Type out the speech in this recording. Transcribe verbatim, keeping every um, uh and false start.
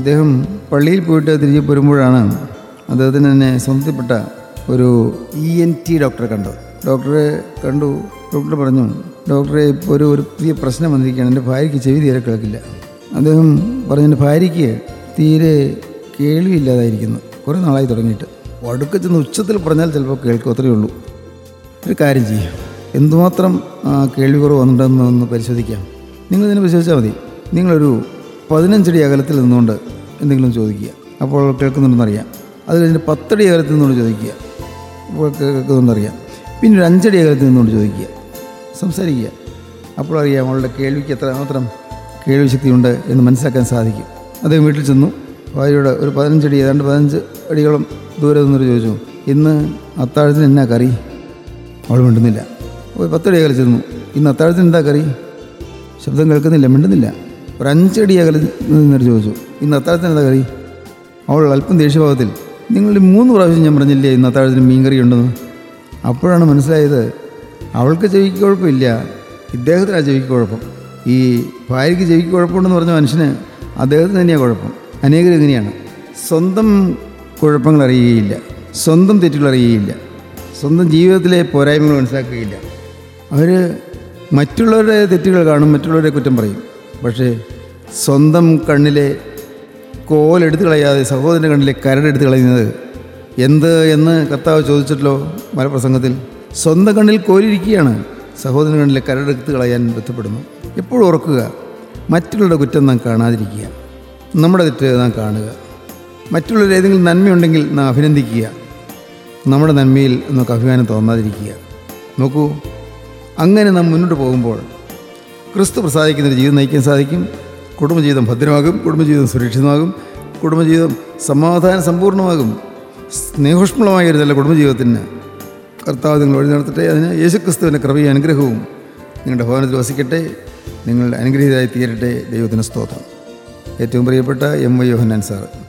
അദ്ദേഹം പള്ളിയിൽ പോയിട്ട് തിരികെ പോരുമ്പോഴാണ് അദ്ദേഹത്തിന് തന്നെ സ്വന്തപ്പെട്ട ഒരു ഇ എൻ ടി ഡോക്ടറെ കണ്ടു. ഡോക്ടറെ കണ്ടു ഡോക്ടർ പറഞ്ഞു, ഡോക്ടറെ ഇപ്പോൾ ഒരു ഒരു പുതിയ പ്രശ്നം വന്നിരിക്കുകയാണ്, എൻ്റെ ഭാര്യയ്ക്ക് ചെവി തീരെ കേൾക്കില്ല. അദ്ദേഹം പറഞ്ഞു, എൻ്റെ ഭാര്യയ്ക്ക് തീരെ കേൾവിയില്ലാതായിരിക്കുന്നു, കുറേ നാളായി തുടങ്ങിയിട്ട്. അടുക്ക ചെന്ന് ഉച്ചത്തിൽ പറഞ്ഞാൽ ചിലപ്പോൾ കേൾക്കും, അത്രയേ ഉള്ളൂ. ഒരു കാര്യം ചെയ്യും, എന്തുമാത്രം കേൾവി കുറവ് വന്നിട്ടുണ്ടെന്ന് ഒന്ന് പരിശോധിക്കാം. നിങ്ങളിതിനെ പരിശോധിച്ചാൽ മതി. നിങ്ങളൊരു പതിനഞ്ചടി അകലത്തിൽ നിന്നുകൊണ്ട് എന്തെങ്കിലും ചോദിക്കുക, അപ്പോൾ കേൾക്കുന്നുണ്ടെന്നറിയാം. അത് കഴിഞ്ഞിട്ട് പത്തടി അകലത്തിൽ നിന്നുകൊണ്ട് ചോദിക്കുക, അപ്പോൾ കേൾക്കുന്നുണ്ടെന്നറിയാം. പിന്നെ ഒരു അഞ്ചടി അകലത്തിൽ നിന്നുകൊണ്ട് ചോദിക്കുക, സംസാരിക്കുക, അപ്പോൾ അറിയാം അവളുടെ കേൾവിക്ക് എത്ര മാത്രം കേൾവി ശക്തിയുണ്ട് എന്ന് മനസ്സിലാക്കാൻ സാധിക്കും. അദ്ദേഹം വീട്ടിൽ ചെന്നു, ഭാര്യയോട് ഒരു പതിനഞ്ചടി ഏതാണ്ട് പതിനഞ്ച് അടിയോളം ദൂരെ നിന്നൊരു ചോദിച്ചു, ഇന്ന് അത്താഴത്തിന് എന്നാ കറി? അവൾ മിണ്ടുന്നില്ല. ഒരു പത്തടി അകലെ ചെന്നു, ഇന്ന് അത്താഴത്തിന് എന്താ കറി? ശബ്ദം കേൾക്കുന്നില്ല, മിണ്ടുന്നില്ല. ഒരു അഞ്ചടി അകലെ നിന്നൊരു ചോദിച്ചു, ഇന്ന് അത്താഴത്തിന് എന്താ കറി? അവൾ അല്പം ദേഷ്യഭാവത്തിൽ, നിങ്ങളുടെ മൂന്ന് പ്രാവശ്യം ഞാൻ പറഞ്ഞില്ലേ ഇന്ന് അത്താഴത്തിന് മീൻ കറി ഉണ്ടെന്ന്. അപ്പോഴാണ് മനസ്സിലായത്, അവൾക്ക് ചെവിക്ക് കുഴപ്പമില്ല, ഇദ്ദേഹത്തിനാണ് ചെവിക്ക് കുഴപ്പം. ഈ ഭാര്യയ്ക്ക് ചെവിക്ക് കുഴപ്പമുണ്ടെന്ന് പറഞ്ഞ മനുഷ്യന് അദ്ദേഹത്തിന് തന്നെയാണ് കുഴപ്പം. അനേകർ ഇങ്ങനെയാണ്, സ്വന്തം കുഴപ്പങ്ങൾ അറിയുകയില്ല, സ്വന്തം തെറ്റുകൾ അറിയുകയില്ല, സ്വന്തം ജീവിതത്തിലെ പോരായ്മകൾ മനസ്സിലാക്കുകയില്ല. അവർ മറ്റുള്ളവരുടെ തെറ്റുകൾ കാണും, മറ്റുള്ളവരെ കുറ്റം പറയും. പക്ഷേ സ്വന്തം കണ്ണിലെ കോലെടുത്ത് കളയാതെ സഹോദരൻ്റെ കണ്ണിലെ കരടെടുത്ത് കളയുന്നത് എന്ത് എന്ന് കർത്താവ് ചോദിച്ചിട്ടല്ലോ മലപ്രസംഗത്തിൽ. സ്വന്തം കണ്ണിൽ കോലിരിക്കുകയാണ്, സഹോദരൻ്റെ കണ്ണിലെ കരടെടുത്ത് കളയാൻ ബന്ധപ്പെടുന്നു. എപ്പോഴും ഓർക്കുക, മറ്റുള്ളവരുടെ കുറ്റം നാം കാണാതിരിക്കുക, നമ്മുടെ തെറ്റ് നാം കാണുക. മറ്റുള്ളവർ ഏതെങ്കിലും നന്മയുണ്ടെങ്കിൽ നാം അഭിനന്ദിക്കുക, നമ്മുടെ നന്മയിൽ നമുക്ക് അഭിമാനം തോന്നാതിരിക്കുക. നോക്കൂ, അങ്ങനെ നാം മുന്നോട്ട് പോകുമ്പോൾ ക്രിസ്തു പ്രസാദിക്കുന്നൊരു ജീവിതം നയിക്കാൻ സാധിക്കും. കുടുംബജീവിതം ഭദ്രമാകും, കുടുംബജീവിതം സുരക്ഷിതമാകും, കുടുംബജീവിതം സമാധാന സമ്പൂർണ്ണമാകും. സ്നേഹോഷ്മളമായ ഒരു നല്ല കുടുംബജീവിതത്തിന് കർത്താവ് നിങ്ങൾ വഴി നടത്തട്ടെ. അതിന് യേശുക്രിസ്തുവിൻ്റെ കൃപയും അനുഗ്രഹവും നിങ്ങളുടെ ഭവനത്തിൽ വസിക്കട്ടെ. നിങ്ങൾ അനുഗ്രഹീതരായി തീരട്ടെ. ദൈവത്തിന് സ്തോത്രം. ഏറ്റവും പ്രിയപ്പെട്ട എം വൈ യോഹന്നാൻ സാറ്.